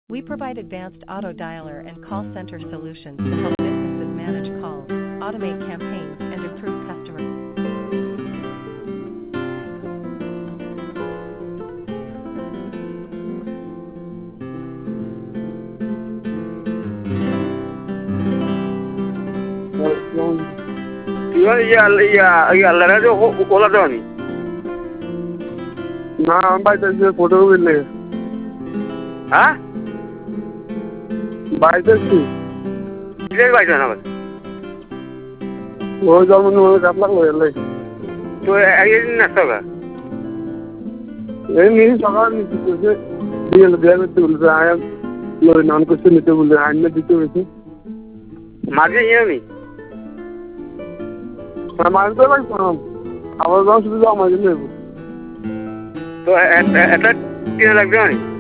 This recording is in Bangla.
We provide advanced auto dialer and call center solutions to help businesses manage calls, automate campaigns, and improve customer. না আমি পাইতেছি ফটো বুঝলে হ্যাঁ পাইতেছি কিসের বাইক না ওই যেমন কাপলা করলে তো একদিন নাস্তা কর এই নিয়ে সকাল নিতে দিয়ে দেওয়া করতে বলছে আয়াম নন করতে নিতে বললে আইন দিতে হয়েছে মাঝে নিয়ে আমি মানতে পারতাম আবার শুধু আমার জন্য তো একটা কিনে লাগবে আমি